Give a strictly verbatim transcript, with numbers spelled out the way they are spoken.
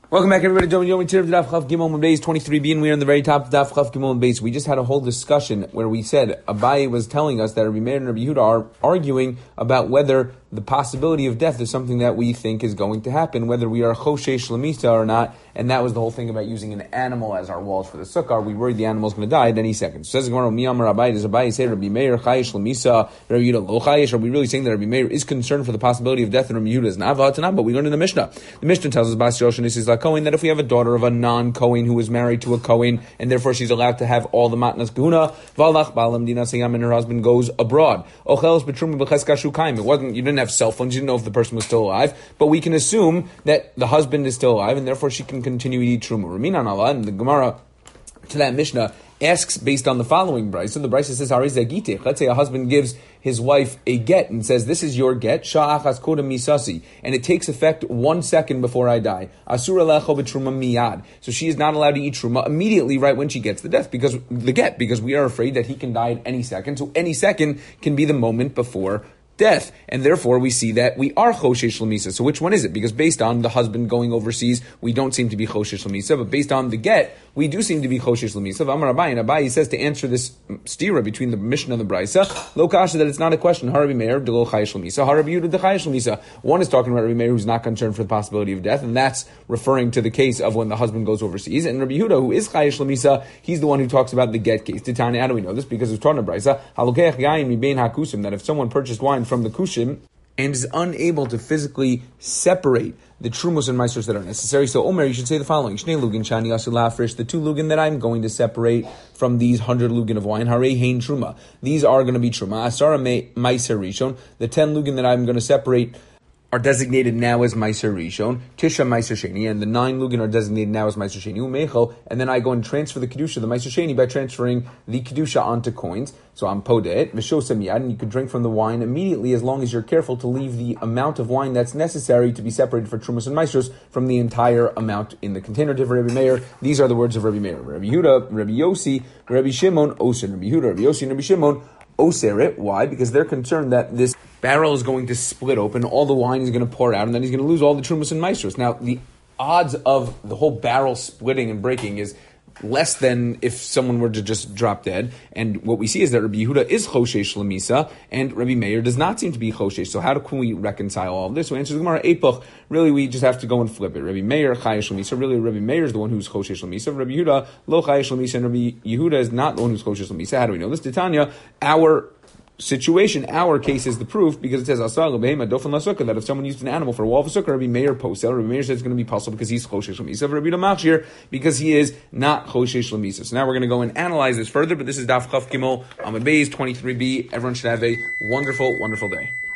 Welcome back, everybody. Joe Yomi Tir Daf Chav Gimel and Beis twenty-three b, and we are in the very top of Daf Chav Gimel and Beis. We just had a whole discussion where we said Abaye was telling us that Rabbi Meir and Rabbi Yehuda are arguing about whether the possibility of death is something that we think is going to happen, whether we are Choshesh Lamisa or not. And that was the whole thing about using an animal as our walls for the sukkah. We worried the animal's going to die at any second. So says the Gemara, Miyamar Abaye, does Abaye say Rabbi Meir Chayesh Lamisa, Rabbi Yehuda Lo Chayesh? Are we really saying that Rabbi Meir is concerned for the possibility of death and Rabbi Yehuda is not? But we learned in the Mishnah. The Mishnah tells us Bas Yosh Nisis La Kohen that if we have a daughter of a non-Kohen who is married to a Kohen, and therefore she's allowed to have all the matnas kahuna, Valach Balam Dina Sayam, and her husband goes abroad. Ochelos Betruma B'Cheska Shukaim. It wasn't, you didn't have cell phones, you didn't know if the person was still alive, but we can assume that the husband is still alive, and therefore she can continue to eat truma. Raminan Allah, and the Gemara to that Mishnah asks based on the following brisa. So the brisa says, Hari Zagite. Let's say a husband gives his wife a get and says, this is your get, Sha'achas Koda Misasi, and it takes effect one second before I die. Asura lecho b'truma miyad. So she is not allowed to eat truma immediately right when she gets the death, because the get, because we are afraid that he can die at any second. So any second can be the moment before death, and therefore we see that we are Choshesh Lamisa. So which one is it? Because based on the husband going overseas, we don't seem to be Choshesh Lamisa, but based on the get, we do seem to be Choshesh Lamisa. Amar Abaye, and Abaye says to answer this stira between the Mishnah and the Brisa, Lo Kasha, that it's not a question. Harabi Meir de Lo Chayesh Lamisa, Harabi Yehuda de Chayesh Lamisa. One is talking about Rabbi Meir who's not concerned for the possibility of death, and that's referring to the case of when the husband goes overseas. And Rabbi Yehuda, who is Chayesh Lamisa, he's the one who talks about the get case. Titania, how do we know this? Because it's taught in the Brisa, Halokech Yayin Mibein HaKusim, that if someone purchased wine from the Kushim and is unable to physically separate the trumos and meisters that are necessary. So Omer, you should say the following: Shnei lugin shani asu lafresh, the two lugin that I'm going to separate from these hundred lugin of wine, hare hein truma. These are going to be truma. Asara meiser rishon, the ten lugin that I'm going to separate are designated now as Meiser Rishon, Tisha Meiser Sheni, and the nine Lugin are designated now as Meiser Sheni, Umechel, and then I go and transfer the Kedusha, the Meiser Sheni, by transferring the Kedusha onto coins. So I'm Podet, Vishos Miyad, and you can drink from the wine immediately as long as you're careful to leave the amount of wine that's necessary to be separated for Trumas and Meisters from the entire amount in the container. To Rabbi Meir, these are the words of Rabbi Meir. Rabbi Yehuda, Rabbi Yossi, Rabbi Shimon, Oser. Rabbi Yehuda, Rabbi Yossi, and Rabbi Shimon, Oser it. Why? Because they're concerned that this barrel is going to split open, all the wine is going to pour out, and then he's going to lose all the trumas and meisters. Now, the odds of the whole barrel splitting and breaking is less than if someone were to just drop dead. And what we see is that Rabbi Yehuda is Choshesh Lamisa, and Rabbi Meir does not seem to be Choshesh. So how do, can we reconcile all of this? So answers the Gemara, Epoch, really we just have to go and flip it. Rabbi Meir, Chayesh Lamisa, really Rabbi Meir is the one who's Choshesh Lamisa. Rabbi Yehuda, Lo Chayesh Lamisa, and Rabbi Yehuda is not the one who's Choshesh Lamisa. How do we know this? Titania, our situation, our case is the proof, because it says that if someone used an animal for a wall of a sukkah, Rabbi Meir posel, Rabbi Meir says it's going to be possible because he's Choshesh Lamisa. Rabbi Yehuda Machshir, because he is not Choshesh Lamisa. So now we're going to go and analyze this further, but this is Daf Chav Gimel Amud Beis twenty-three b. Everyone should have a wonderful, wonderful day.